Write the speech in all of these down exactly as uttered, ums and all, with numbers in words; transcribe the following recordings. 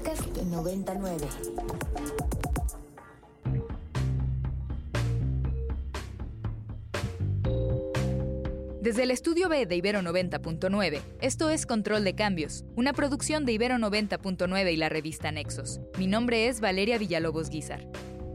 podcast noventa y nueve. Desde el estudio B de Ibero noventa punto nueve, esto es Control de Cambios, una producción de Ibero noventa punto nueve y la revista Nexos. Mi nombre es Valeria Villalobos Guízar.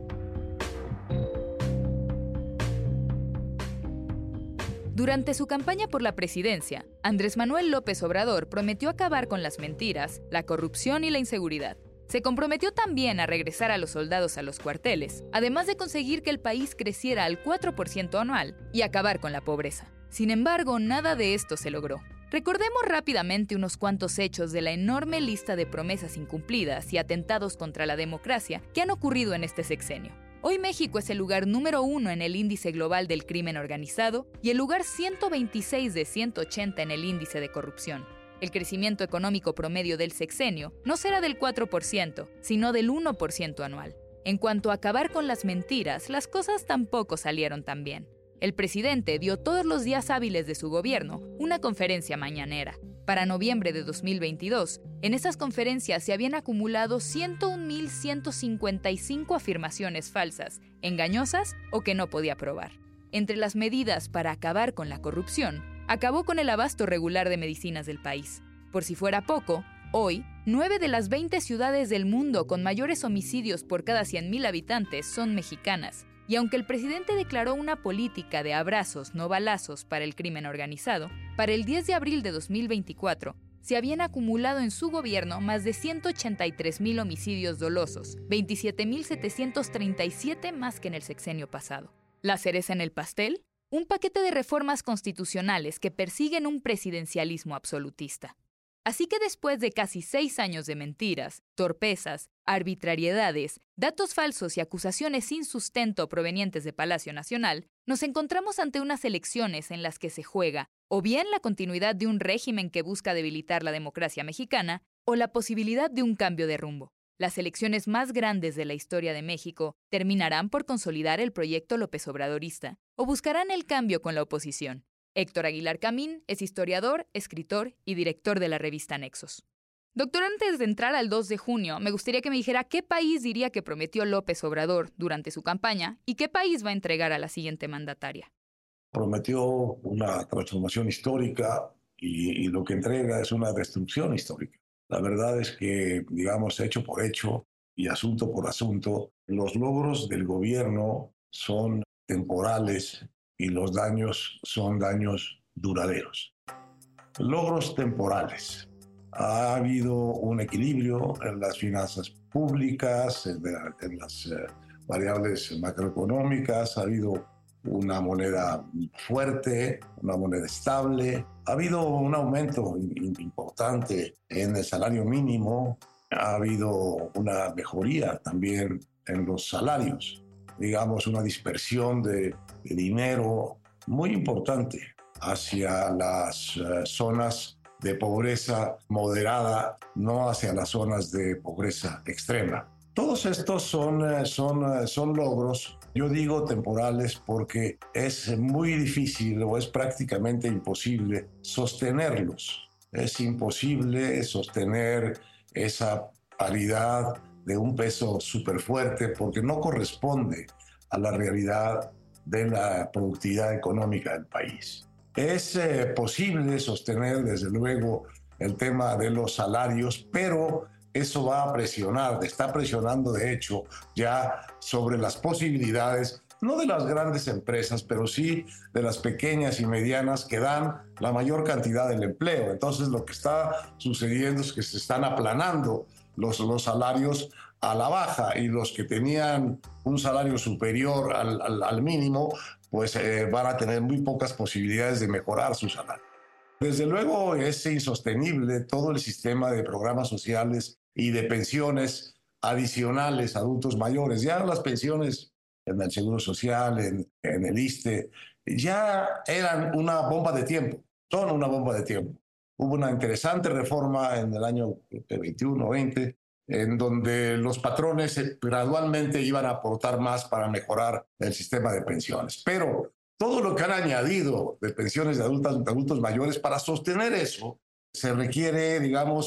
Durante su campaña por la presidencia, Andrés Manuel López Obrador prometió acabar con las mentiras, la corrupción y la inseguridad. Se comprometió también a regresar a los soldados a los cuarteles, además de conseguir que el país creciera al cuatro por ciento anual y acabar con la pobreza. Sin embargo, nada de esto se logró. Recordemos rápidamente unos cuantos hechos de la enorme lista de promesas incumplidas y atentados contra la democracia que han ocurrido en este sexenio. Hoy México es el lugar número uno en el índice global del crimen organizado y el lugar ciento veintiséis de ciento ochenta en el índice de corrupción. El crecimiento económico promedio del sexenio no será del cuatro por ciento, sino del uno por ciento anual. En cuanto a acabar con las mentiras, las cosas tampoco salieron tan bien. El presidente dio todos los días hábiles de su gobierno una conferencia mañanera. Para noviembre de dos mil veintidós, en esas conferencias se habían acumulado ciento un mil ciento cincuenta y cinco afirmaciones falsas, engañosas o que no podía probar. Entre las medidas para acabar con la corrupción, acabó con el abasto regular de medicinas del país. Por si fuera poco, hoy, nueve de las veinte ciudades del mundo con mayores homicidios por cada cien mil habitantes son mexicanas. Y aunque el presidente declaró una política de abrazos, no balazos para el crimen organizado, para el diez de abril de dos mil veinticuatro se habían acumulado en su gobierno más de ciento ochenta y tres mil homicidios dolosos, veintisiete mil setecientos treinta y siete más que en el sexenio pasado. ¿La cereza en el pastel? Un paquete de reformas constitucionales que persiguen un presidencialismo absolutista. Así que después de casi seis años de mentiras, torpezas, arbitrariedades, datos falsos y acusaciones sin sustento provenientes de Palacio Nacional, nos encontramos ante unas elecciones en las que se juega o bien la continuidad de un régimen que busca debilitar la democracia mexicana o la posibilidad de un cambio de rumbo. Las elecciones más grandes de la historia de México terminarán por consolidar el proyecto López Obradorista o buscarán el cambio con la oposición. Héctor Aguilar Camín es historiador, escritor y director de la revista Nexos. Doctor, antes de entrar al dos de junio, me gustaría que me dijera qué país diría que prometió López Obrador durante su campaña y qué país va a entregar a la siguiente mandataria. Prometió una transformación histórica y, y lo que entrega es una destrucción histórica. La verdad es que, digamos, hecho por hecho y asunto por asunto, los logros del gobierno son temporales y los daños son daños duraderos. Logros temporales. Ha habido un equilibrio en las finanzas públicas, en, la, en las eh, variables macroeconómicas, ha habido una moneda fuerte, una moneda estable, ha habido un aumento importante en el salario mínimo, ha habido una mejoría también en los salarios, digamos una dispersión de, de dinero muy importante hacia las uh, zonas de pobreza moderada, no hacia las zonas de pobreza extrema. Todos estos son, son, son logros, yo digo temporales, porque es muy difícil o es prácticamente imposible sostenerlos. Es imposible sostener esa paridad de un peso súper fuerte porque no corresponde a la realidad de la productividad económica del país. Es eh, posible sostener, desde luego, el tema de los salarios, pero eso va a presionar, está presionando de hecho ya sobre las posibilidades, no de las grandes empresas, pero sí de las pequeñas y medianas que dan la mayor cantidad del empleo. Entonces lo que está sucediendo es que se están aplanando los, los salarios a la baja y los que tenían un salario superior al, al, al mínimo, pues eh, van a tener muy pocas posibilidades de mejorar su salario. Desde luego es insostenible todo el sistema de programas sociales y de pensiones adicionales a adultos mayores. Ya las pensiones en el Seguro Social, en, en el ISSSTE, ya eran una bomba de tiempo, son una bomba de tiempo. Hubo una interesante reforma en el año veintiuno veinte, en donde los patrones gradualmente iban a aportar más para mejorar el sistema de pensiones. Pero todo lo que han añadido de pensiones de adultos, de adultos mayores, para sostener eso, se requiere, digamos,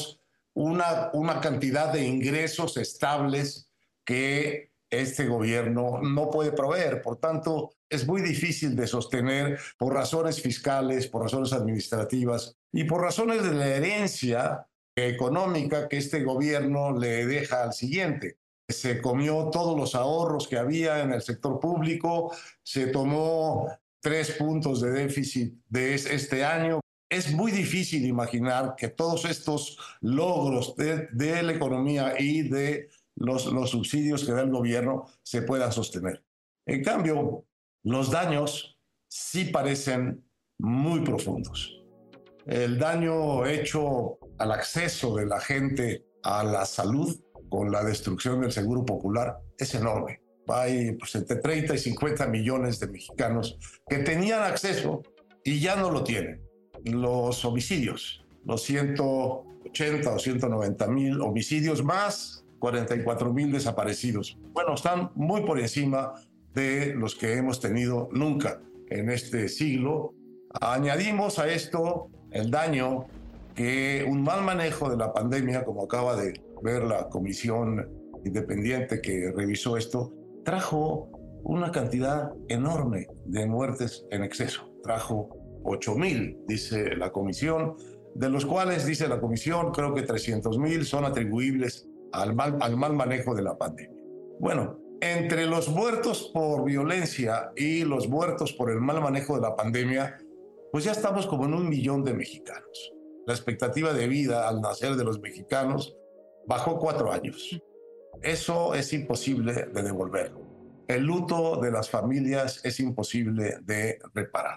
una, una cantidad de ingresos estables que este gobierno no puede proveer. Por tanto, es muy difícil de sostener por razones fiscales, por razones administrativas y por razones de la herencia económica que este gobierno le deja al siguiente. Se comió todos los ahorros que había en el sector público, se tomó tres puntos de déficit de este año. Es muy difícil imaginar que todos estos logros de, de la economía y de los, los subsidios que da el gobierno se puedan sostener. En cambio, los daños sí parecen muy profundos. El daño hecho al acceso de la gente a la salud con la destrucción del Seguro Popular es enorme. Hay pues, entre treinta y cincuenta millones de mexicanos que tenían acceso y ya no lo tienen. Los homicidios, los ciento ochenta o ciento noventa mil homicidios más cuarenta y cuatro mil desaparecidos. Bueno, están muy por encima de los que hemos tenido nunca en este siglo. Añadimos a esto el daño que un mal manejo de la pandemia, como acaba de ver la comisión independiente que revisó esto, trajo una cantidad enorme de muertes en exceso. Trajo ocho mil, dice la comisión, de los cuales, dice la comisión, creo que trescientos mil son atribuibles al mal, al mal manejo de la pandemia. Bueno, entre los muertos por violencia y los muertos por el mal manejo de la pandemia, pues ya estamos como en un millón de mexicanos. La expectativa de vida al nacer de los mexicanos bajó cuatro años. Eso es imposible de devolverlo. El luto de las familias es imposible de reparar.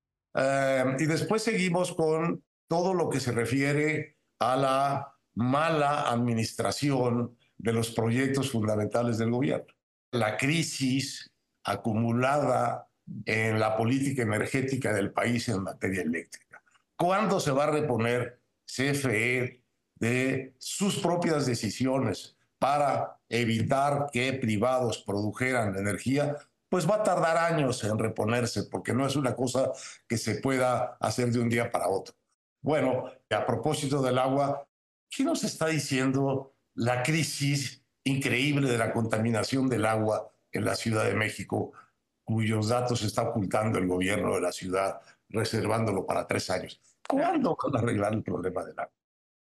Uh, y después seguimos con todo lo que se refiere a la mala administración de los proyectos fundamentales del gobierno. La crisis acumulada en la política energética del país en materia eléctrica. ¿Cuándo se va a reponer C F E de sus propias decisiones para evitar que privados produjeran energía? Pues va a tardar años en reponerse, porque no es una cosa que se pueda hacer de un día para otro. Bueno, a propósito del agua, ¿qué nos está diciendo la crisis increíble de la contaminación del agua en la Ciudad de México, cuyos datos está ocultando el gobierno de la ciudad, reservándolo para tres años? ¿Cuándo van a arreglar el problema del agua?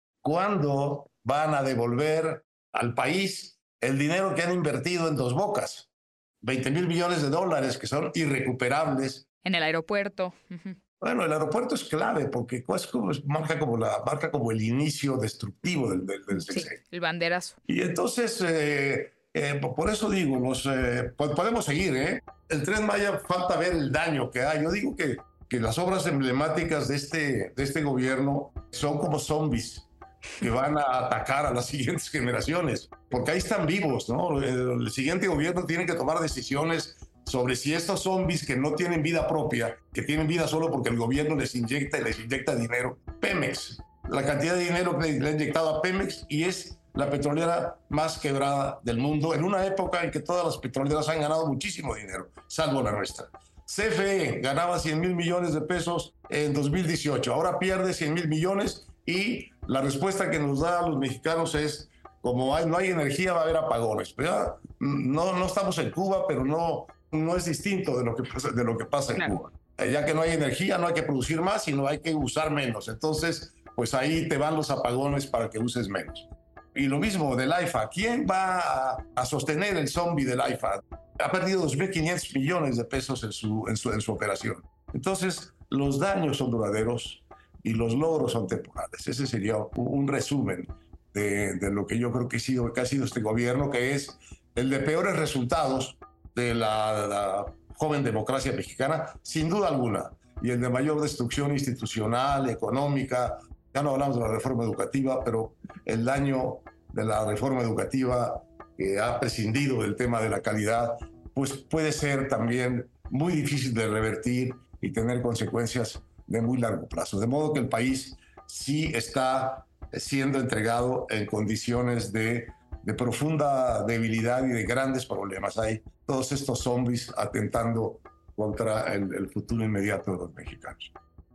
¿Cuándo van a devolver al país el dinero que han invertido en Dos Bocas? veinte mil millones de dólares que son irrecuperables. En el aeropuerto. Uh-huh. Bueno, el aeropuerto es clave porque es como, marca, como la, marca como el inicio destructivo del, del, del sexenio. Sí, el banderazo. Y entonces, eh, eh, por eso digo, los, eh, podemos seguir, ¿eh? El Tren Maya, falta ver el daño que hay. Yo digo que, que las obras emblemáticas de este, de este gobierno son como zombies que van a atacar a las siguientes generaciones, porque ahí están vivos, ¿no? El, el siguiente gobierno tiene que tomar decisiones sobre si estos zombies que no tienen vida propia, que tienen vida solo porque el gobierno les inyecta y les inyecta dinero. Pemex, la cantidad de dinero que le ha inyectado a Pemex, y es la petrolera más quebrada del mundo, en una época en que todas las petroleras han ganado muchísimo dinero, salvo la nuestra. C F E ganaba cien mil millones de pesos en dos mil dieciocho, ahora pierde cien mil millones, y la respuesta que nos da a los mexicanos es, como hay, no hay energía, va a haber apagones. Pero no, no estamos en Cuba, pero no, no es distinto de lo que pasa, de lo que pasa en claro. Cuba. Ya que no hay energía, no hay que producir más, sino hay que usar menos. Entonces, pues ahí te van los apagones para que uses menos. Y lo mismo del AIFA. ¿Quién va a, a sostener el zombie del AIFA? Ha perdido dos mil quinientos millones de pesos en su, en, su, en su operación. Entonces, los daños son duraderos y los logros son temporales. Ese sería un resumen de, de lo que yo creo que ha, sido, que ha sido este gobierno, que es el de peores resultados de la, la joven democracia mexicana, sin duda alguna, y el de mayor destrucción institucional, económica. Ya no hablamos de la reforma educativa, pero el daño de la reforma educativa que ha prescindido del tema de la calidad, pues puede ser también muy difícil de revertir y tener consecuencias de muy largo plazo. De modo que el país sí está siendo entregado en condiciones de, de profunda debilidad y de grandes problemas. Hay todos estos zombies atentando contra el, el futuro inmediato de los mexicanos.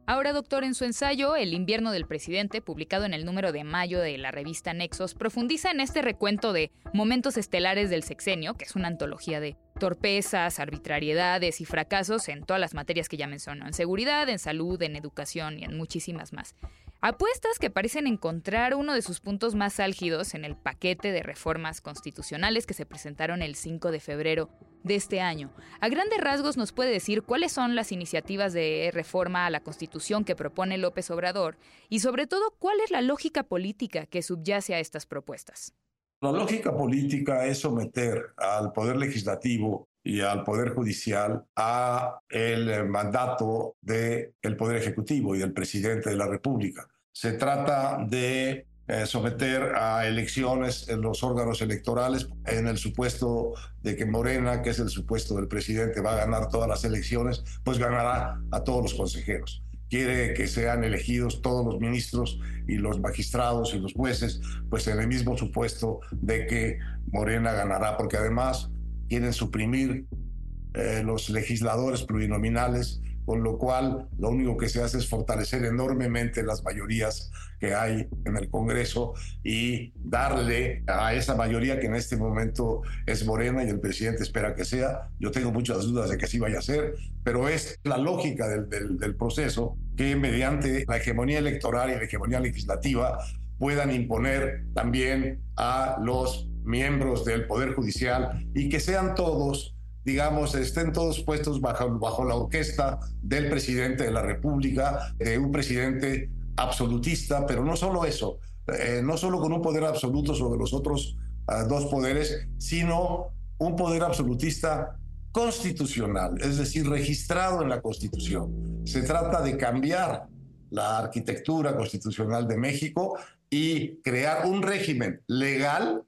Ahora, doctor, en su ensayo El invierno del presidente, publicado en el número de mayo de la revista Nexos, profundiza en este recuento de momentos estelares del sexenio, que es una antología de torpezas, arbitrariedades y fracasos en todas las materias que ya mencionó, en seguridad, en salud, en educación y en muchísimas más. Apuestas que parecen encontrar uno de sus puntos más álgidos en el paquete de reformas constitucionales que se presentaron el cinco de febrero de este año. A grandes rasgos, ¿nos puede decir cuáles son las iniciativas de reforma a la Constitución que propone López Obrador? Y sobre todo, ¿cuál es la lógica política que subyace a estas propuestas? La lógica política es someter al Poder Legislativo y al Poder Judicial a el mandato del Poder Ejecutivo y del Presidente de la República. Se trata de eh, someter a elecciones en los órganos electorales en el supuesto de que Morena, que es el supuesto del presidente, va a ganar todas las elecciones, pues ganará a todos los consejeros. Quiere que sean elegidos todos los ministros y los magistrados y los jueces, pues en el mismo supuesto de que Morena ganará, porque además quieren suprimir eh, los legisladores plurinominales, con lo cual lo único que se hace es fortalecer enormemente las mayorías que hay en el Congreso y darle a esa mayoría que en este momento es Morena y el presidente espera que sea. Yo tengo muchas dudas de que así vaya a ser, pero es la lógica del, del, del proceso que mediante la hegemonía electoral y la hegemonía legislativa puedan imponer también a los miembros del Poder Judicial y que sean todos, digamos, estén todos puestos bajo, bajo la orquesta del presidente de la República, de un presidente absolutista, pero no solo eso, eh, no solo con un poder absoluto sobre los otros uh, dos poderes, sino un poder absolutista constitucional, es decir, registrado en la Constitución. Se trata de cambiar la arquitectura constitucional de México y crear un régimen legal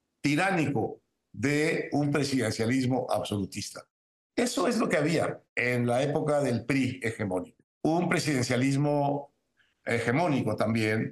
tiránico de un presidencialismo absolutista. Eso es lo que había en la época del P R I hegemónico. Un presidencialismo hegemónico también,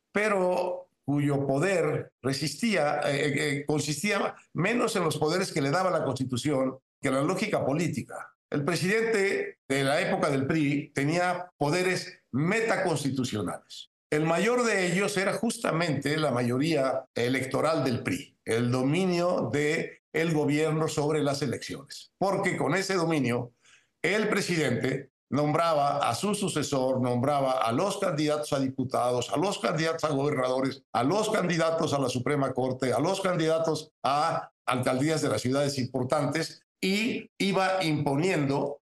pero cuyo poder resistía, eh, eh, consistía menos en los poderes que le daba la Constitución que en la lógica política. El presidente de la época del P R I tenía poderes metaconstitucionales. El mayor de ellos era justamente la mayoría electoral del P R I, el dominio del gobierno sobre las elecciones. Porque con ese dominio, el presidente nombraba a su sucesor, nombraba a los candidatos a diputados, a los candidatos a gobernadores, a los candidatos a la Suprema Corte, a los candidatos a alcaldías de las ciudades importantes y iba imponiendo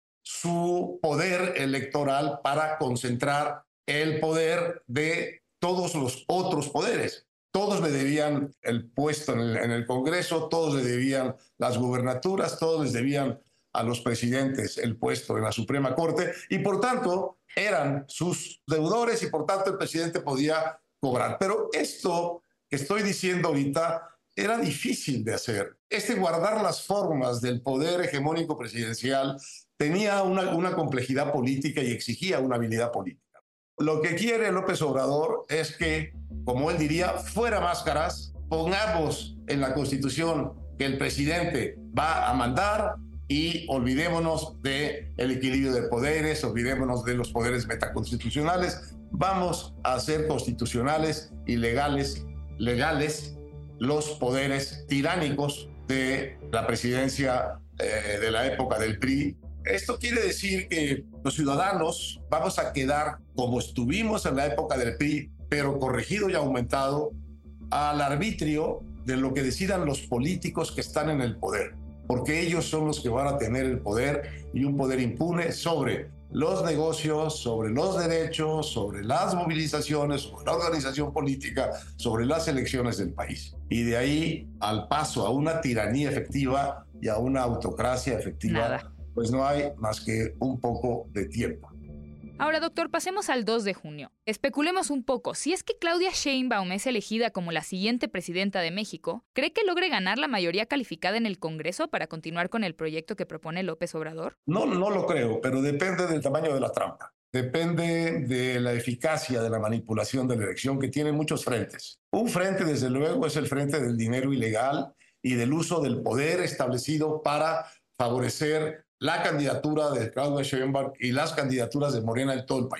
su poder electoral para concentrar el poder de todos los otros poderes. Todos le debían el puesto en el, en el Congreso, todos le debían las gubernaturas, todos les debían a los presidentes el puesto en la Suprema Corte y por tanto eran sus deudores y por tanto el presidente podía cobrar. Pero esto que estoy diciendo ahorita era difícil de hacer. Este guardar las formas del poder hegemónico presidencial tenía una, una complejidad política y exigía una habilidad política. Lo que quiere López Obrador es que, como él diría, fuera máscaras, pongamos en la Constitución que el presidente va a mandar y olvidémonos del equilibrio de poderes, olvidémonos de los poderes metaconstitucionales, vamos a hacer constitucionales y legales, legales los poderes tiránicos de la presidencia eh, de la época del P R I. Esto quiere decir que los ciudadanos vamos a quedar como estuvimos en la época del P R I, pero corregido y aumentado al arbitrio de lo que decidan los políticos que están en el poder, porque ellos son los que van a tener el poder y un poder impune sobre los negocios, sobre los derechos, sobre las movilizaciones, sobre la organización política, sobre las elecciones del país. Y de ahí al paso a una tiranía efectiva y a una autocracia efectiva, Nada. Pues no hay más que un poco de tiempo. Ahora, doctor, pasemos al dos de junio. Especulemos un poco. Si es que Claudia Sheinbaum es elegida como la siguiente presidenta de México, ¿cree que logre ganar la mayoría calificada en el Congreso para continuar con el proyecto que propone López Obrador? No, no lo creo, pero depende del tamaño de la trampa. Depende de la eficacia de la manipulación de la elección, que tiene muchos frentes. Un frente, desde luego, es el frente del dinero ilegal y del uso del poder establecido para favorecer la candidatura de Claudia Sheinbaum y las candidaturas de Morena en todo el país.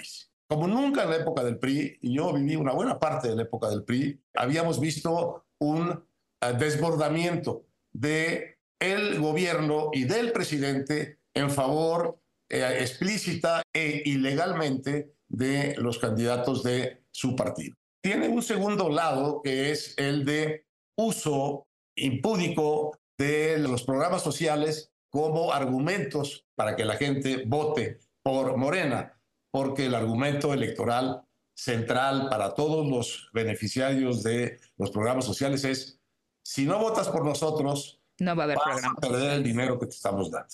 como nunca en la época del P R I, y yo viví una buena parte de la época del P R I, habíamos visto un uh, desbordamiento del gobierno y del presidente en favor eh, explícita e ilegalmente de los candidatos de su partido. Tiene un segundo lado que es el de uso impúdico de los programas sociales como argumentos para que la gente vote por Morena, porque el argumento electoral central para todos los beneficiarios de los programas sociales es: si no votas por nosotros, no va a haber vas programa. a perder el dinero que te estamos dando.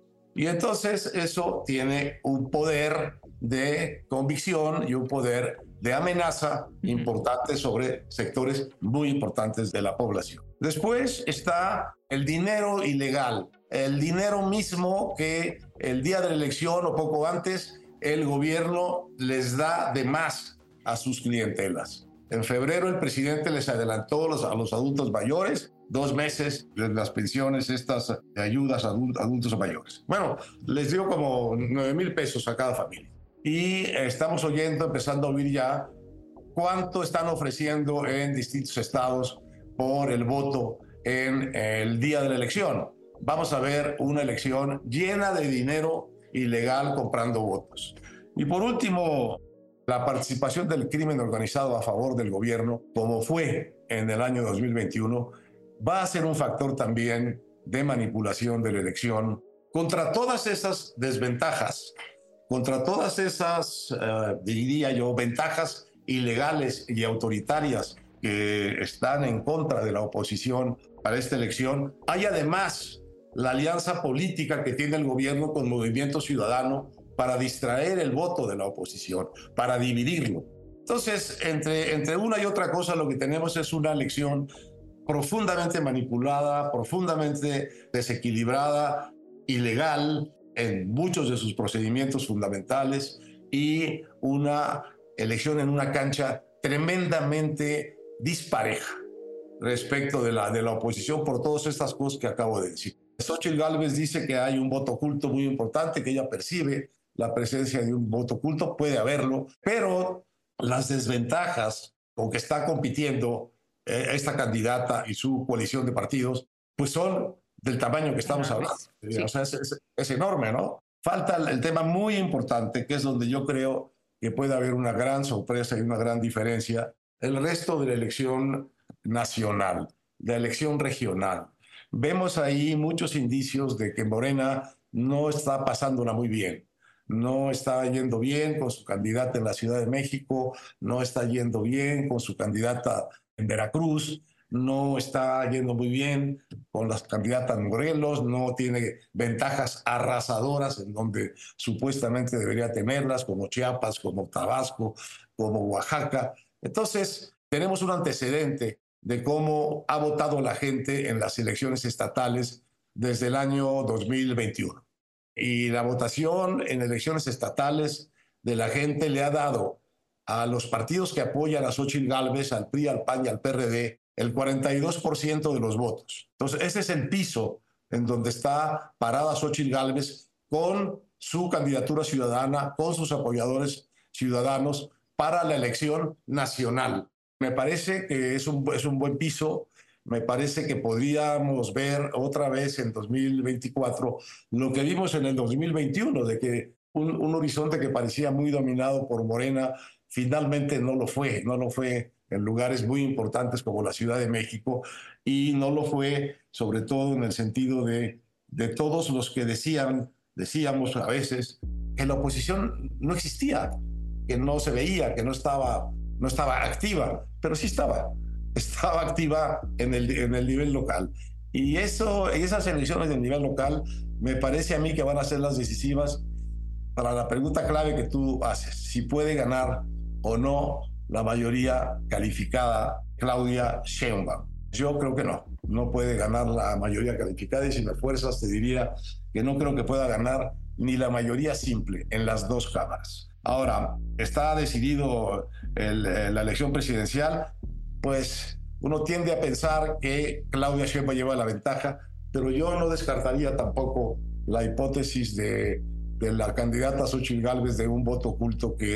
Y entonces eso tiene un poder de convicción y un poder de amenaza uh-huh. importante sobre sectores muy importantes de la población. Después está el dinero ilegal, el dinero mismo que el día de la elección o poco antes el gobierno les da de más a sus clientelas. En febrero el presidente les adelantó los, a los adultos mayores dos meses de las pensiones, estas de ayudas a adultos mayores. Bueno, les dio como nueve mil pesos a cada familia. Y estamos oyendo, empezando a oír ya, cuánto están ofreciendo en distintos estados por el voto en el día de la elección. Vamos a ver una elección llena de dinero ilegal comprando votos. Y por último, la participación del crimen organizado a favor del gobierno, como fue en el año dos mil veintiuno, va a ser un factor también de manipulación de la elección contra todas esas desventajas, contra todas esas, uh, diría yo, ventajas ilegales y autoritarias que están en contra de la oposición para esta elección. Hay además la alianza política que tiene el gobierno con Movimiento Ciudadano para distraer el voto de la oposición, para dividirlo. Entonces, entre, entre una y otra cosa, lo que tenemos es una elección profundamente manipulada, profundamente desequilibrada, ilegal en muchos de sus procedimientos fundamentales y una elección en una cancha tremendamente dispareja respecto de la, de la oposición por todas estas cosas que acabo de decir. Xóchitl Gálvez dice que hay un voto oculto muy importante, que ella percibe la presencia de un voto oculto, puede haberlo, pero las desventajas con que está compitiendo eh, esta candidata y su coalición de partidos, pues son del tamaño que estamos hablando. Sí. O sea, es, es, es enorme, ¿no? Falta el, el tema muy importante, que es donde yo creo que puede haber una gran sorpresa y una gran diferencia, el resto de la elección nacional, de la elección regional. Vemos ahí muchos indicios de que Morena no está pasándola muy bien. No está yendo bien con su candidata en la Ciudad de México, no está yendo bien con su candidata en Veracruz, no está yendo muy bien con las candidatas en Morelos, no tiene ventajas arrasadoras en donde supuestamente debería tenerlas, como Chiapas, como Tabasco, como Oaxaca. Entonces, tenemos un antecedente de cómo ha votado la gente en las elecciones estatales desde el año dos mil veintiuno. Y la votación en elecciones estatales de la gente le ha dado a los partidos que apoyan a Xóchitl Gálvez, al P R I, al P A N y al P R D, el cuarenta y dos por ciento de los votos. Entonces, ese es el piso en donde está parada Xóchitl Gálvez con su candidatura ciudadana, con sus apoyadores ciudadanos para la elección nacional. Me parece que es un, es un buen piso. Me parece que podríamos ver otra vez en dos mil veinticuatro lo que vimos en el dos mil veintiuno, de que un, un horizonte que parecía muy dominado por Morena, finalmente no lo fue, no lo fue en lugares muy importantes como la Ciudad de México, y no lo fue sobre todo en el sentido de, de todos los que decían, decíamos a veces que la oposición no existía, que no se veía, que no estaba, no estaba activa, pero sí estaba. Estaba activa en el, en el nivel local. Y eso, esas elecciones del nivel local me parece a mí que van a ser las decisivas para la pregunta clave que tú haces: si puede ganar o no la mayoría calificada Claudia Sheinbaum. Yo creo que no, no puede ganar la mayoría calificada, y si me fuerzas te diría que no creo que pueda ganar ni la mayoría simple en las dos cámaras. Ahora, ¿está decidido el, la elección presidencial? Pues uno tiende a pensar que Claudia Sheinbaum lleva la ventaja, pero yo no descartaría tampoco la hipótesis de, de la candidata Xóchitl Gálvez de un voto oculto que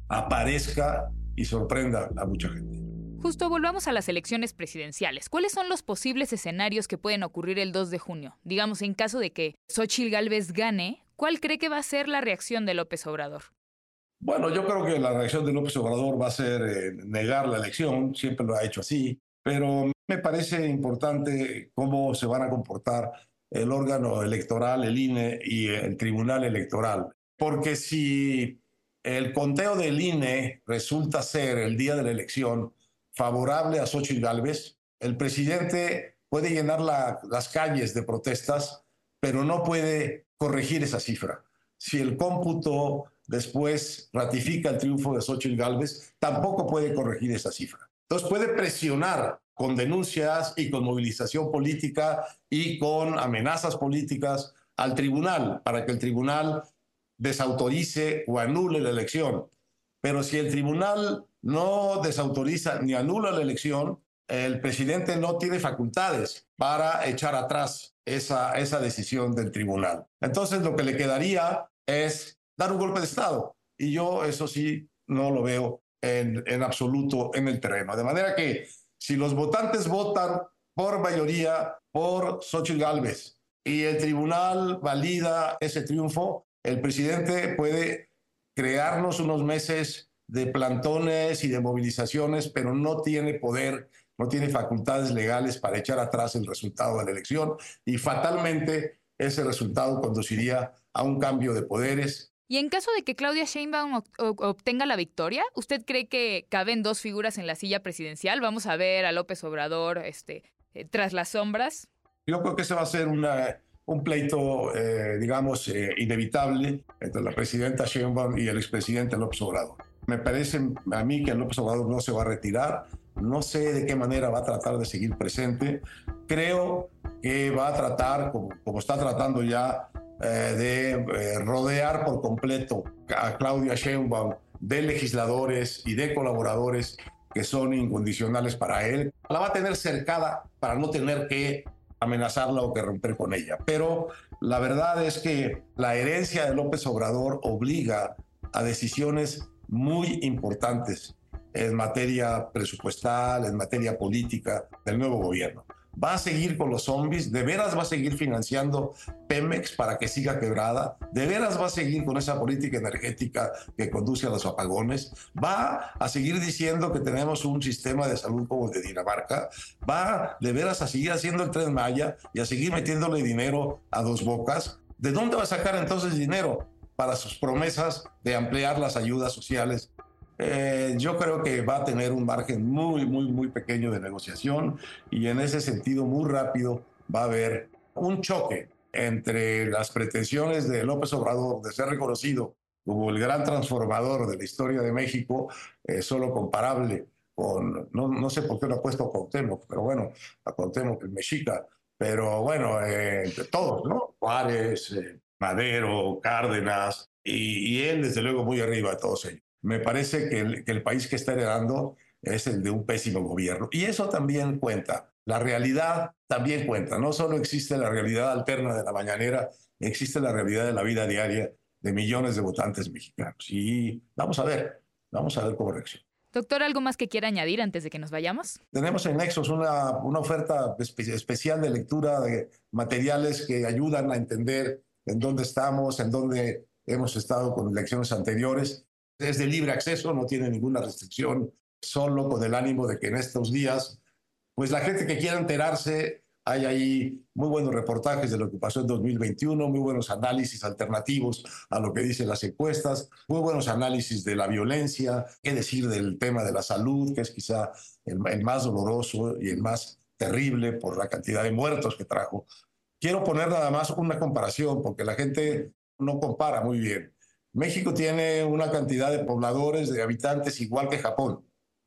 aparezca y sorprenda a mucha gente. Justo volvamos a las elecciones presidenciales. ¿Cuáles son los posibles escenarios que pueden ocurrir el dos de junio? Digamos, en caso de que Xóchitl Gálvez gane, ¿cuál cree que va a ser la reacción de López Obrador? Bueno, yo creo que la reacción de López Obrador va a ser eh, negar la elección, siempre lo ha hecho así, pero me parece importante cómo se van a comportar el órgano electoral, el I N E y el Tribunal Electoral, porque si el conteo del I N E resulta ser el día de la elección favorable a Xóchitl Gálvez, el presidente puede llenar la, las calles de protestas, pero no puede corregir esa cifra. Si el cómputo después ratifica el triunfo de Xóchitl Gálvez, tampoco puede corregir esa cifra. Entonces puede presionar con denuncias y con movilización política y con amenazas políticas al tribunal para que el tribunal desautorice o anule la elección. Pero si el tribunal no desautoriza ni anula la elección, el presidente no tiene facultades para echar atrás esa, esa decisión del tribunal. Entonces lo que le quedaría es dar un golpe de Estado. Y yo eso sí no lo veo en, en absoluto en el terreno. De manera que si los votantes votan por mayoría por Xóchitl Gálvez y el tribunal valida ese triunfo, el presidente puede crearnos unos meses de plantones y de movilizaciones, pero no tiene poder, no tiene facultades legales para echar atrás el resultado de la elección y fatalmente ese resultado conduciría a un cambio de poderes. Y en caso de que Claudia Sheinbaum obtenga la victoria, ¿usted cree que caben dos figuras en la silla presidencial? Vamos a ver a López Obrador este, eh, tras las sombras. Yo creo que ese va a ser una, un pleito, eh, digamos, eh, inevitable entre la presidenta Sheinbaum y el expresidente López Obrador. Me parece a mí que López Obrador no se va a retirar. No sé de qué manera va a tratar de seguir presente. Creo que va a tratar, como, como está tratando ya, eh, de eh, rodear por completo a Claudia Sheinbaum de legisladores y de colaboradores que son incondicionales para él. La va a tener cercada para no tener que amenazarla o que romper con ella. Pero la verdad es que la herencia de López Obrador obliga a decisiones muy importantes en materia presupuestal, en materia política del nuevo gobierno. ¿Va a seguir con los zombies? ¿De veras va a seguir financiando Pemex para que siga quebrada? ¿De veras va a seguir con esa política energética que conduce a los apagones? ¿Va a seguir diciendo que tenemos un sistema de salud como el de Dinamarca? ¿Va de veras a seguir haciendo el Tren Maya y a seguir metiéndole dinero a Dos Bocas? ¿De dónde va a sacar entonces dinero para sus promesas de ampliar las ayudas sociales? Eh, yo creo que va a tener un margen muy, muy, muy pequeño de negociación y en ese sentido muy rápido va a haber un choque entre las pretensiones de López Obrador de ser reconocido como el gran transformador de la historia de México, eh, solo comparable con, no, no sé por qué lo ha puesto a Cuauhtémoc, pero bueno, a Cuauhtémoc el mexica, pero bueno, eh, entre todos, ¿no? Juárez, eh, Madero, Cárdenas, y, y él desde luego muy arriba de todos ellos. Me parece que el, que el país que está heredando es el de un pésimo gobierno. Y eso también cuenta. La realidad también cuenta. No solo existe la realidad alterna de la mañanera, existe la realidad de la vida diaria de millones de votantes mexicanos. Y vamos a ver, vamos a ver cómo reacciona. Doctor, ¿algo más que quiera añadir antes de que nos vayamos? Tenemos en Nexos una, una oferta espe- especial de lectura de materiales que ayudan a entender en dónde estamos, en dónde hemos estado con elecciones anteriores. Es de libre acceso, no tiene ninguna restricción, solo con el ánimo de que en estos días, pues la gente que quiera enterarse, hay ahí muy buenos reportajes de lo que pasó en dos mil veintiuno, muy buenos análisis alternativos a lo que dicen las encuestas, muy buenos análisis de la violencia, qué decir del tema de la salud, que es quizá el, el más doloroso y el más terrible por la cantidad de muertos que trajo. Quiero poner nada más una comparación, porque la gente no compara muy bien. México tiene una cantidad de pobladores, de habitantes igual que Japón.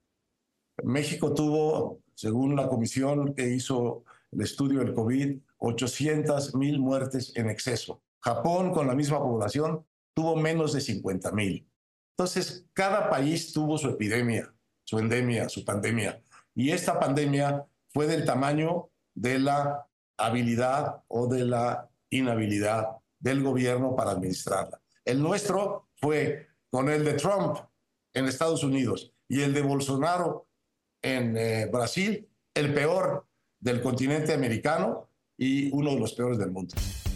México tuvo, según la comisión que hizo el estudio del COVID, ochocientas mil muertes en exceso. Japón, con la misma población, tuvo menos de cincuenta mil. Entonces, cada país tuvo su epidemia, su endemia, su pandemia. Y esta pandemia fue del tamaño de la habilidad o de la inhabilidad del gobierno para administrarla. El nuestro fue con el de Trump, en Estados Unidos y el de Bolsonaro en eh, Brasil, el peor del continente americano y uno de los peores del mundo.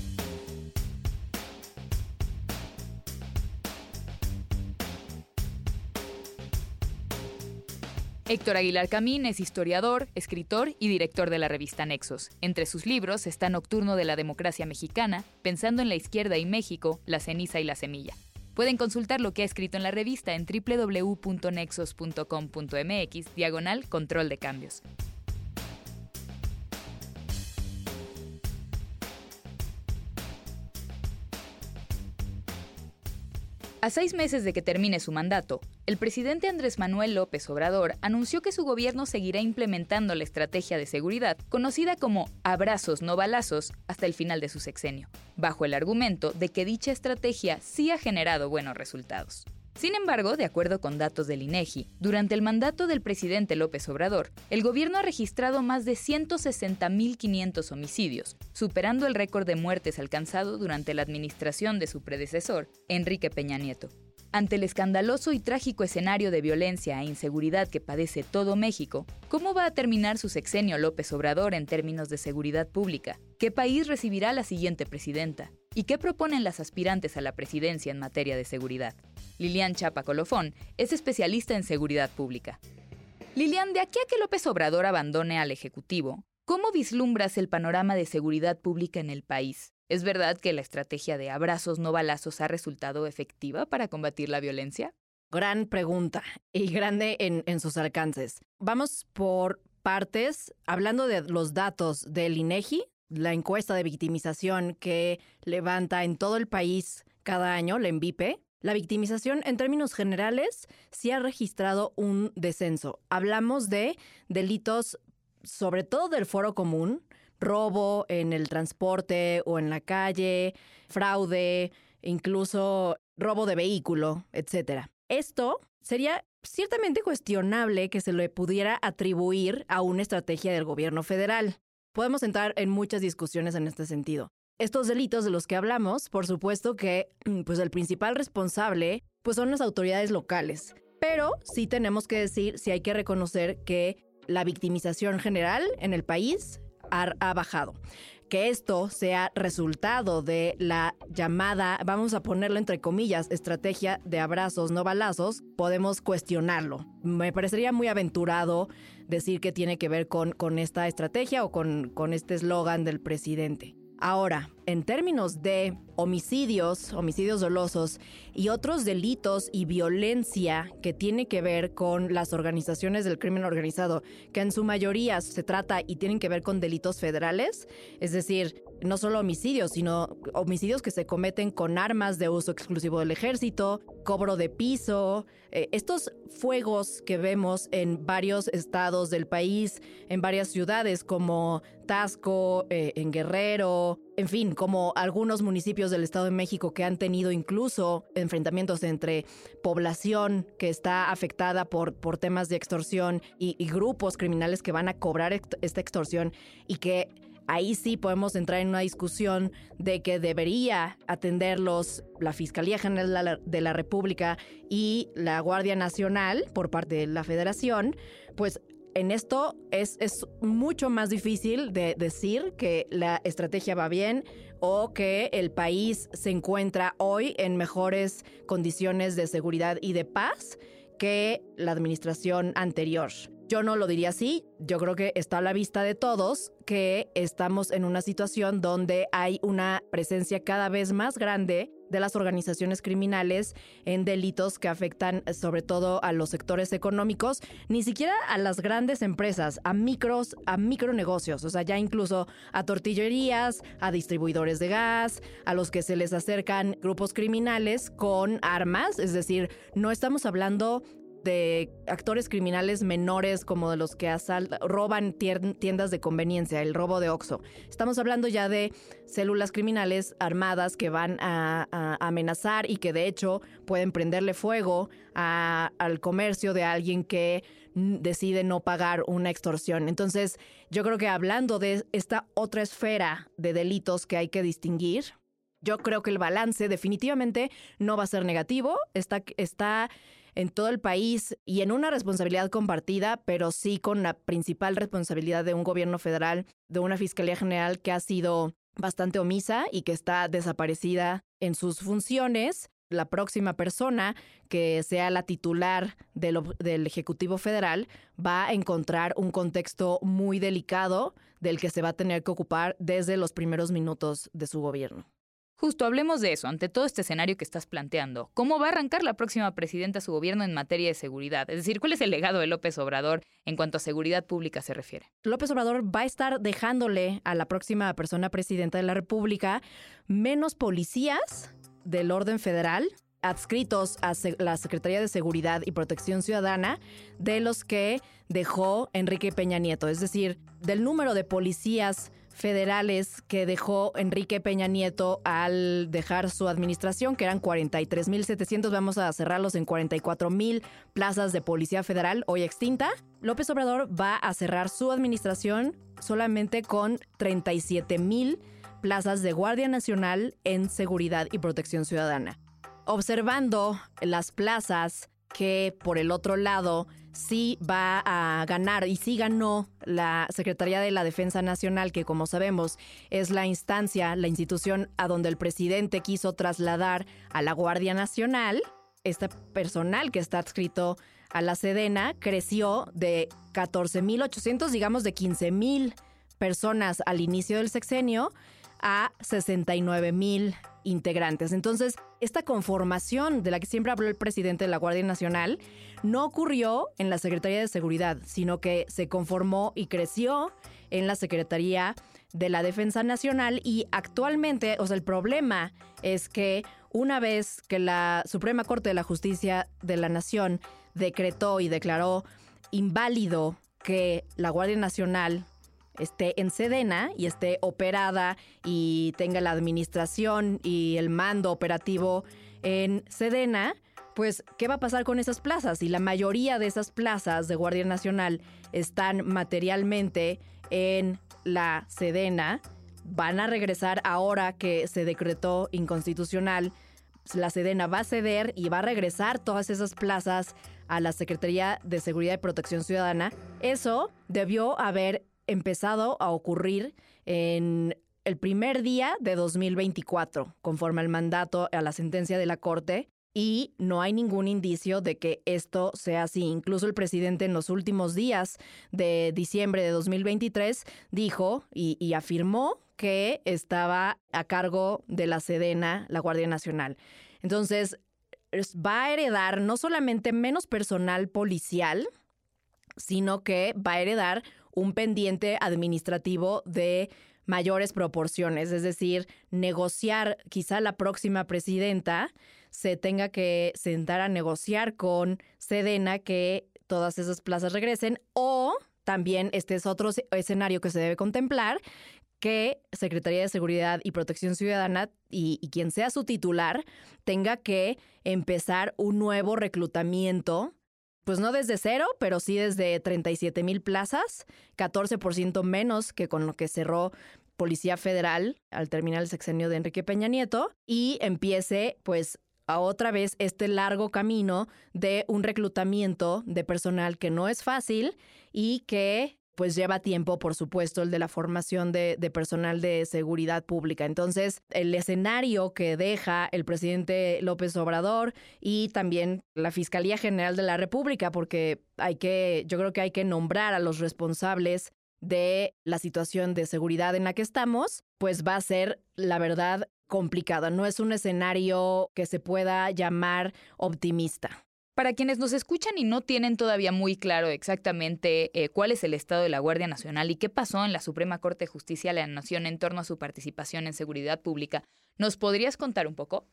Héctor Aguilar Camín es historiador, escritor y director de la revista Nexos. Entre sus libros está Nocturno de la Democracia Mexicana, Pensando en la Izquierda y México, La Ceniza y la Semilla. Pueden consultar lo que ha escrito en la revista en doble u doble u doble u punto nexos punto com punto m x diagonal control de cambios. A seis meses de que termine su mandato, el presidente Andrés Manuel López Obrador anunció que su gobierno seguirá implementando la estrategia de seguridad conocida como abrazos no balazos hasta el final de su sexenio, bajo el argumento de que dicha estrategia sí ha generado buenos resultados. Sin embargo, de acuerdo con datos del INEGI, durante el mandato del presidente López Obrador, el gobierno ha registrado más de ciento sesenta mil quinientos homicidios, superando el récord de muertes alcanzado durante la administración de su predecesor, Enrique Peña Nieto. Ante el escandaloso y trágico escenario de violencia e inseguridad que padece todo México, ¿cómo va a terminar su sexenio López Obrador en términos de seguridad pública? ¿Qué país recibirá la siguiente presidenta? ¿Y qué proponen las aspirantes a la presidencia en materia de seguridad? Lilian Chapa Colofón es especialista en seguridad pública. Lilian, de aquí a que López Obrador abandone al Ejecutivo, ¿cómo vislumbras el panorama de seguridad pública en el país? ¿Es verdad que la estrategia de abrazos no balazos ha resultado efectiva para combatir la violencia? Gran pregunta y grande en, en sus alcances. Vamos por partes, hablando de los datos del INEGI, la encuesta de victimización que levanta en todo el país cada año, la ENVIPE. La victimización, en términos generales, sí ha registrado un descenso. Hablamos de delitos, sobre todo del foro común, robo en el transporte o en la calle, fraude, incluso robo de vehículo, etcétera. Esto sería ciertamente cuestionable que se le pudiera atribuir a una estrategia del gobierno federal. Podemos entrar en muchas discusiones en este sentido. Estos delitos de los que hablamos, por supuesto que pues el principal responsable pues son las autoridades locales. Pero sí tenemos que decir, sí hay que reconocer que la victimización general en el país ha, ha bajado. Que esto sea resultado de la llamada, vamos a ponerlo entre comillas, estrategia de abrazos no balazos, podemos cuestionarlo. Me parecería muy aventurado decir que tiene que ver con, con esta estrategia o con, con este eslogan del presidente. Ahora, en términos de homicidios, homicidios dolosos y otros delitos y violencia que tiene que ver con las organizaciones del crimen organizado, que en su mayoría se trata y tienen que ver con delitos federales, es decir, no solo homicidios, sino homicidios que se cometen con armas de uso exclusivo del ejército, cobro de piso, eh, estos fuegos que vemos en varios estados del país, en varias ciudades como Taxco, eh, en Guerrero, en fin, como algunos municipios del Estado de México que han tenido incluso enfrentamientos entre población que está afectada por, por temas de extorsión y, y grupos criminales que van a cobrar ext- esta extorsión y que ahí sí podemos entrar en una discusión de que debería atenderlos la Fiscalía General de la, de la República y la Guardia Nacional por parte de la Federación, pues en esto es, es mucho más difícil de decir que la estrategia va bien o que el país se encuentra hoy en mejores condiciones de seguridad y de paz que la administración anterior. Yo no lo diría así. Yo creo que está a la vista de todos que estamos en una situación donde hay una presencia cada vez más grande de las organizaciones criminales en delitos que afectan sobre todo a los sectores económicos, ni siquiera a las grandes empresas, a micros, a micronegocios, o sea, ya incluso a tortillerías, a distribuidores de gas, a los que se les acercan grupos criminales con armas, es decir, no estamos hablando de actores criminales menores como de los que asaltan, roban tiendas de conveniencia, el robo de Oxxo. Estamos hablando ya de células criminales armadas que van a, a amenazar y que de hecho pueden prenderle fuego a, al comercio de alguien que decide no pagar una extorsión. Entonces, yo creo que hablando de esta otra esfera de delitos que hay que distinguir, yo creo que el balance definitivamente no va a ser negativo. Está... está en todo el país y en una responsabilidad compartida, pero sí con la principal responsabilidad de un gobierno federal, de una Fiscalía General que ha sido bastante omisa y que está desaparecida en sus funciones. La próxima persona que sea la titular del, del Ejecutivo Federal va a encontrar un contexto muy delicado del que se va a tener que ocupar desde los primeros minutos de su gobierno. Justo, hablemos de eso, ante todo este escenario que estás planteando. ¿Cómo va a arrancar la próxima presidenta su gobierno en materia de seguridad? Es decir, ¿cuál es el legado de López Obrador en cuanto a seguridad pública se refiere? López Obrador va a estar dejándole a la próxima persona presidenta de la República menos policías del orden federal adscritos a la Secretaría de Seguridad y Protección Ciudadana de los que dejó Enrique Peña Nieto. Es decir, del número de policías federales que dejó Enrique Peña Nieto al dejar su administración, que eran cuarenta y tres mil setecientos, vamos a cerrarlos en cuarenta y cuatro mil plazas de policía federal hoy extinta. López Obrador va a cerrar su administración solamente con treinta y siete mil plazas de Guardia Nacional en Seguridad y Protección Ciudadana. Observando las plazas que, por el otro lado, sí va a ganar y sí ganó la Secretaría de la Defensa Nacional, que como sabemos es la instancia, la institución a donde el presidente quiso trasladar a la Guardia Nacional. Este personal que está adscrito a la Sedena creció de catorce mil ochocientos, digamos de quince mil personas al inicio del sexenio a sesenta y nueve mil integrantes. Entonces, esta conformación de la que siempre habló el presidente de la Guardia Nacional no ocurrió en la Secretaría de Seguridad, sino que se conformó y creció en la Secretaría de la Defensa Nacional y actualmente, o sea, el problema es que una vez que la Suprema Corte de la Justicia de la Nación decretó y declaró inválido que la Guardia Nacional esté en Sedena y esté operada y tenga la administración y el mando operativo en Sedena, pues, ¿qué va a pasar con esas plazas? Y la mayoría de esas plazas de Guardia Nacional están materialmente en la Sedena. Van a regresar ahora que se decretó inconstitucional. La Sedena va a ceder y va a regresar todas esas plazas a la Secretaría de Seguridad y Protección Ciudadana. Eso debió haber empezado a ocurrir en el primer día de dos mil veinticuatro, conforme al mandato, a la sentencia de la Corte, y no hay ningún indicio de que esto sea así. Incluso el presidente en los últimos días de diciembre de dos mil veintitrés dijo y, y afirmó que estaba a cargo de la Sedena, la Guardia Nacional. Entonces, va a heredar no solamente menos personal policial, sino que va a heredar un pendiente administrativo de mayores proporciones, es decir, negociar, quizá la próxima presidenta se tenga que sentar a negociar con Sedena que todas esas plazas regresen, o también este es otro escenario que se debe contemplar, que Secretaría de Seguridad y Protección Ciudadana y, y quien sea su titular tenga que empezar un nuevo reclutamiento. Pues no desde cero, pero sí desde treinta y siete mil plazas, catorce por ciento menos que con lo que cerró Policía Federal al terminar el sexenio de Enrique Peña Nieto, y empiece pues a otra vez este largo camino de un reclutamiento de personal que no es fácil y que pues lleva tiempo, por supuesto, el de la formación de, de personal de seguridad pública. Entonces, el escenario que deja el presidente López Obrador y también la Fiscalía General de la República, porque hay que, yo creo que hay que nombrar a los responsables de la situación de seguridad en la que estamos, pues va a ser, la verdad, complicada. No es un escenario que se pueda llamar optimista. Para quienes nos escuchan y no tienen todavía muy claro exactamente eh, cuál es el estado de la Guardia Nacional y qué pasó en la Suprema Corte de Justicia de la Nación en torno a su participación en seguridad pública, ¿nos podrías contar un poco?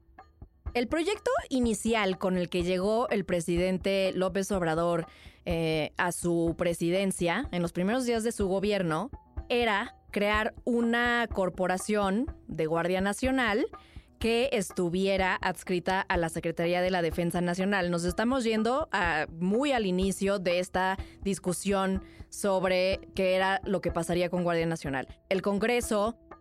El proyecto inicial con el que llegó el presidente López Obrador eh, a su presidencia, en los primeros días de su gobierno, era crear una corporación de Guardia Nacional que estuviera adscrita a la Secretaría de la Defensa Nacional. Nos estamos yendo a, muy al inicio de esta discusión sobre qué era lo que pasaría con Guardia Nacional. El Congreso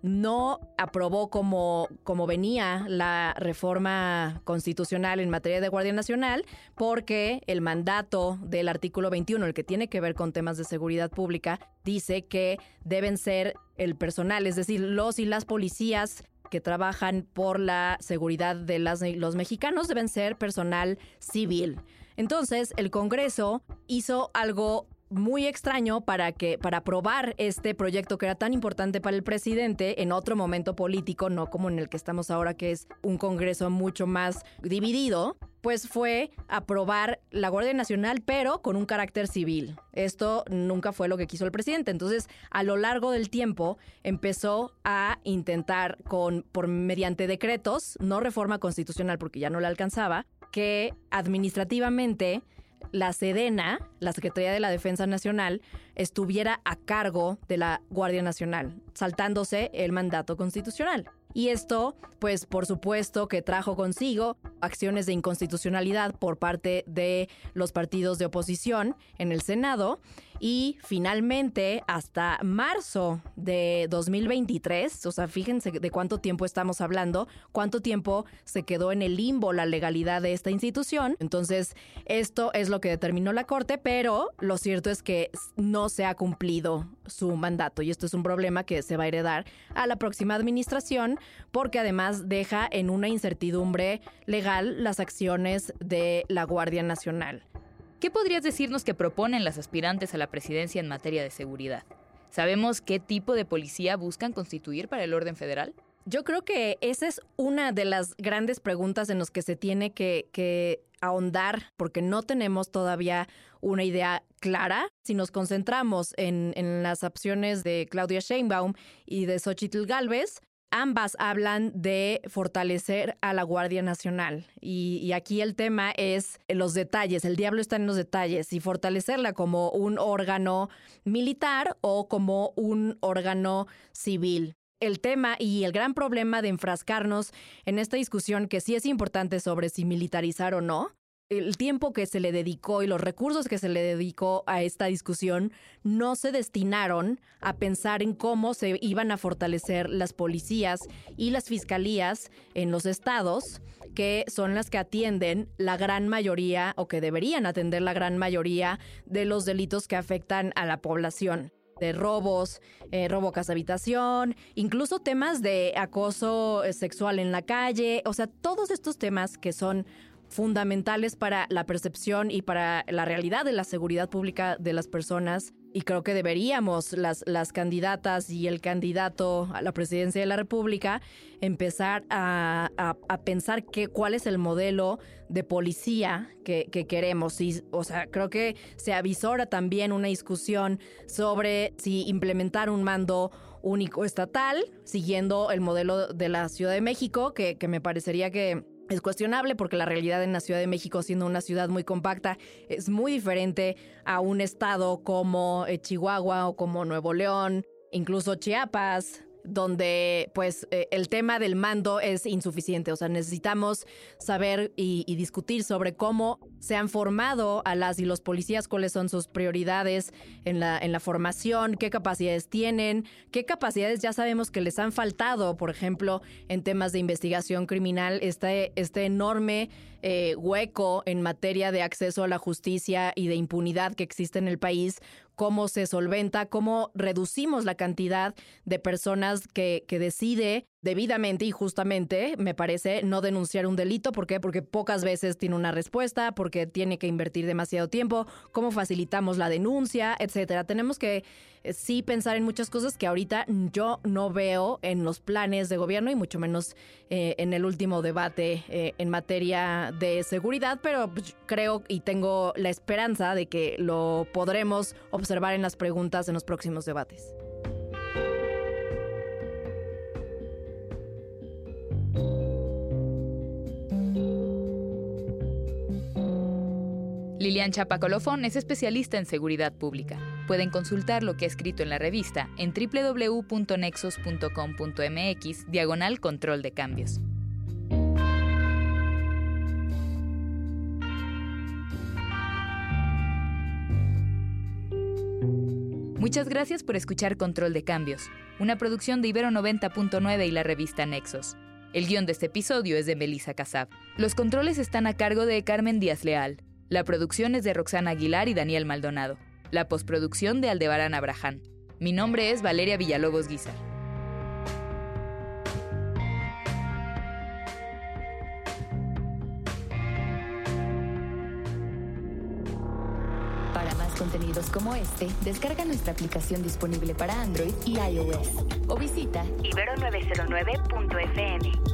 no aprobó como, como venía la reforma constitucional en materia de Guardia Nacional, porque el mandato del artículo veintiuno, el que tiene que ver con temas de seguridad pública, dice que deben ser el personal, es decir, los y las policías que trabajan por la seguridad de las, los mexicanos deben ser personal civil. Entonces, el Congreso hizo algo muy extraño para que para aprobar este proyecto que era tan importante para el presidente en otro momento político, no como en el que estamos ahora, que es un Congreso mucho más dividido, pues fue aprobar la Guardia Nacional, pero con un carácter civil. Esto nunca fue lo que quiso el presidente. Entonces, a lo largo del tiempo, empezó a intentar, con por mediante decretos, no reforma constitucional porque ya no le alcanzaba, que administrativamente la Sedena, la Secretaría de la Defensa Nacional, estuviera a cargo de la Guardia Nacional, saltándose el mandato constitucional. Y esto, pues, por supuesto que trajo consigo acciones de inconstitucionalidad por parte de los partidos de oposición en el Senado. Y finalmente, hasta marzo de dos mil veintitrés, o sea, fíjense de cuánto tiempo estamos hablando, cuánto tiempo se quedó en el limbo la legalidad de esta institución. Entonces, esto es lo que determinó la Corte, pero lo cierto es que no se ha cumplido su mandato. Y esto es un problema que se va a heredar a la próxima administración, porque además deja en una incertidumbre legal las acciones de la Guardia Nacional. ¿Qué podrías decirnos que proponen las aspirantes a la presidencia en materia de seguridad? ¿Sabemos qué tipo de policía buscan constituir para el orden federal? Yo creo que esa es una de las grandes preguntas en las que se tiene que, que ahondar, porque no tenemos todavía una idea clara. Si nos concentramos en, en las opciones de Claudia Sheinbaum y de Xóchitl Gálvez, ambas hablan de fortalecer a la Guardia Nacional. Y, y aquí el tema es los detalles. El diablo está en los detalles. Y fortalecerla como un órgano militar o como un órgano civil. El tema y el gran problema de enfrascarnos en esta discusión, que sí es importante sobre si militarizar o no, el tiempo que se le dedicó y los recursos que se le dedicó a esta discusión no se destinaron a pensar en cómo se iban a fortalecer las policías y las fiscalías en los estados, que son las que atienden la gran mayoría, o que deberían atender la gran mayoría de los delitos que afectan a la población. De robos, eh, robo casa habitación, incluso temas de acoso sexual en la calle, o sea, todos estos temas que son fundamentales para la percepción y para la realidad de la seguridad pública de las personas. Y creo que deberíamos, las, las candidatas y el candidato a la presidencia de la República, empezar a, a, a pensar que, cuál es el modelo de policía que, que queremos. Y, o sea, creo que se avisora también una discusión sobre si implementar un mando único estatal, siguiendo el modelo de la Ciudad de México, que, que me parecería que es cuestionable, porque la realidad en la Ciudad de México, siendo una ciudad muy compacta, es muy diferente a un estado como Chihuahua o como Nuevo León, incluso Chiapas, donde pues eh, el tema del mando es insuficiente. O sea, necesitamos saber y, y discutir sobre cómo se han formado a las y los policías, cuáles son sus prioridades en la, en la formación, qué capacidades tienen, qué capacidades ya sabemos que les han faltado, por ejemplo, en temas de investigación criminal, este, este enorme eh, hueco en materia de acceso a la justicia y de impunidad que existe en el país. Cómo se solventa, cómo reducimos la cantidad de personas que, que decide debidamente y justamente, me parece, no denunciar un delito. ¿Por qué? Porque pocas veces tiene una respuesta, porque tiene que invertir demasiado tiempo, cómo facilitamos la denuncia, etcétera. Tenemos que eh, sí pensar en muchas cosas que ahorita yo no veo en los planes de gobierno y mucho menos eh, en el último debate eh, en materia de seguridad, pero pues, creo y tengo la esperanza de que lo podremos observar en las preguntas en los próximos debates. Lilian Chapa Colofón es especialista en seguridad pública. Pueden consultar lo que ha escrito en la revista en doble u doble u doble u punto nexos punto com punto m x diagonal control de cambios. Muchas gracias por escuchar Control de Cambios, una producción de Ibero noventa punto nueve y la revista Nexos. El guión de este episodio es de Melissa Casab. Los controles están a cargo de Carmen Díaz Leal. La producción es de Roxana Aguilar y Daniel Maldonado. La postproducción de Aldebarán Abraham. Mi nombre es Valeria Villalobos Guizar. Para más contenidos como este, descarga nuestra aplicación disponible para Android y iOS o visita ibero novecientos nueve punto f m.